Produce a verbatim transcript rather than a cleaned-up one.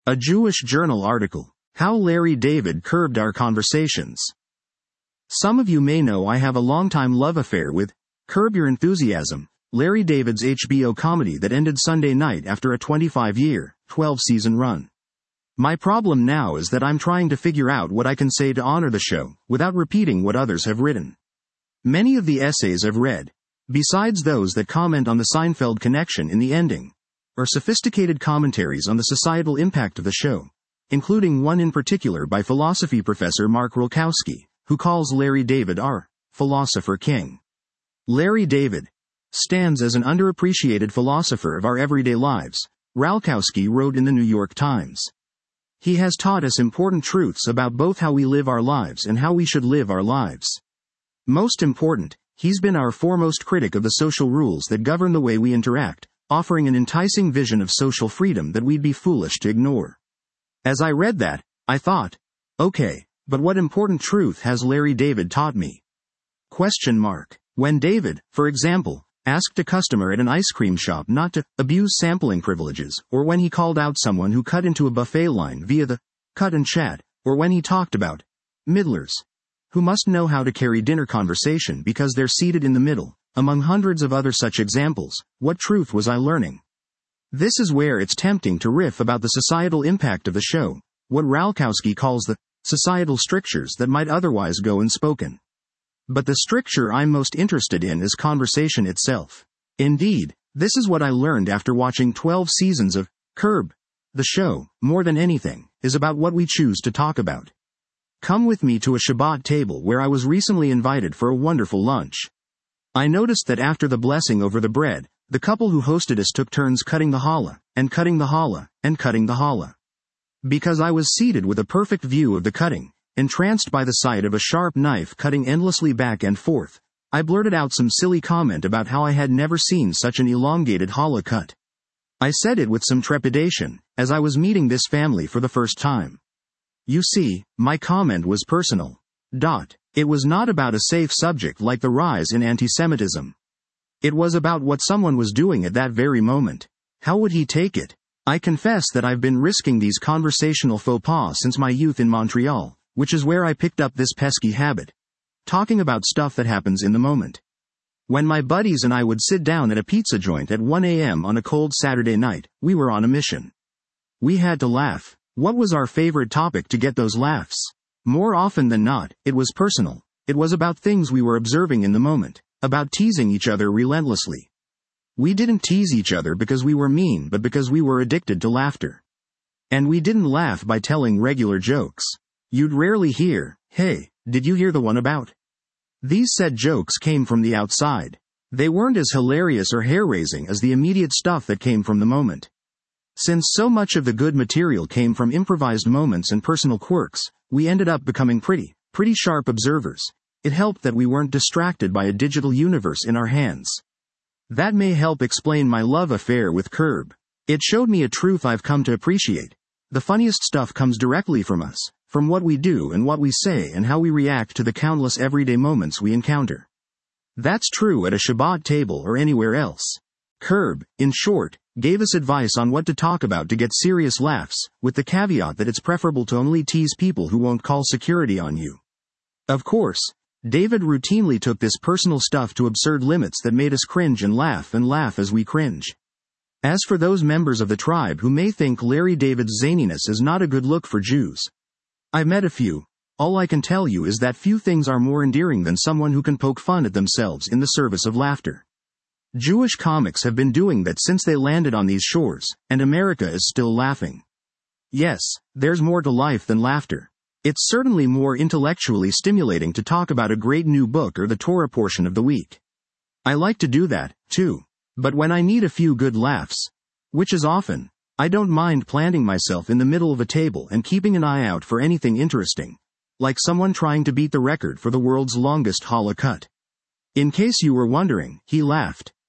A Jewish Journal article. How Larry David Curbed Our Conversations. Some of you may know I have a long-time love affair with Curb Your Enthusiasm, Larry David's H B O comedy that ended Sunday night after a twenty-five-year, twelve-season run. My problem now is that I'm trying to figure out what I can say to honor the show, without repeating what others have written. Many of the essays I've read, besides those that comment on the Seinfeld connection in the ending, are sophisticated commentaries on the societal impact of the show, including one in particular by philosophy professor Mark Rolkowski, who calls Larry David our philosopher king. Larry David stands as an underappreciated philosopher of our everyday lives, Rolkowski wrote in the New York Times. He has taught us important truths about both how we live our lives and how we should live our lives. Most important, he's been our foremost critic of the social rules that govern the way we interact, offering an enticing vision of social freedom that we'd be foolish to ignore. As I read that, I thought, okay, but what important truth has Larry David taught me? Question mark. When David, for example, asked a customer at an ice cream shop not to abuse sampling privileges, or when he called out someone who cut into a buffet line via the cut and chat, or when he talked about middlers, who must know how to carry dinner conversation because they're seated in the middle, among hundreds of other such examples, what truth was I learning? This is where it's tempting to riff about the societal impact of the show, what Rolkowski calls the societal strictures that might otherwise go unspoken. But the stricture I'm most interested in is conversation itself. Indeed, this is what I learned after watching twelve seasons of Curb. The show, more than anything, is about what we choose to talk about. Come with me to a Shabbat table where I was recently invited for a wonderful lunch. I noticed that after the blessing over the bread, the couple who hosted us took turns cutting the challah, and cutting the challah, and cutting the challah. Because I was seated with a perfect view of the cutting, entranced by the sight of a sharp knife cutting endlessly back and forth, I blurted out some silly comment about how I had never seen such an elongated challah cut. I said it with some trepidation, as I was meeting this family for the first time. You see, my comment was personal. Dot. It was not about a safe subject like the rise in anti-Semitism. It was about what someone was doing at that very moment. How would he take it? I confess that I've been risking these conversational faux pas since my youth in Montreal, which is where I picked up this pesky habit. Talking about stuff that happens in the moment. When my buddies and I would sit down at a pizza joint at one a.m. on a cold Saturday night, we were on a mission. We had to laugh. What was our favorite topic to get those laughs? More often than not, it was personal. It was about things we were observing in the moment, about teasing each other relentlessly. We didn't tease each other because we were mean but because we were addicted to laughter. And we didn't laugh by telling regular jokes. You'd rarely hear, hey, did you hear the one about? These said jokes came from the outside. They weren't as hilarious or hair-raising as the immediate stuff that came from the moment. Since so much of the good material came from improvised moments and personal quirks, we ended up becoming pretty, pretty sharp observers. It helped that we weren't distracted by a digital universe in our hands. That may help explain my love affair with Curb. It showed me a truth I've come to appreciate. The funniest stuff comes directly from us, from what we do and what we say and how we react to the countless everyday moments we encounter. That's true at a Shabbat table or anywhere else. Curb, in short, gave us advice on what to talk about to get serious laughs, with the caveat that it's preferable to only tease people who won't call security on you. Of course, David routinely took this personal stuff to absurd limits that made us cringe and laugh and laugh as we cringe. As for those members of the tribe who may think Larry David's zaniness is not a good look for Jews, I've met a few. All I can tell you is that few things are more endearing than someone who can poke fun at themselves in the service of laughter. Jewish comics have been doing that since they landed on these shores, and America is still laughing. Yes, there's more to life than laughter. It's certainly more intellectually stimulating to talk about a great new book or the Torah portion of the week. I like to do that, too. But when I need a few good laughs, which is often, I don't mind planting myself in the middle of a table and keeping an eye out for anything interesting, like someone trying to beat the record for the world's longest challah cut. In case you were wondering, he laughed.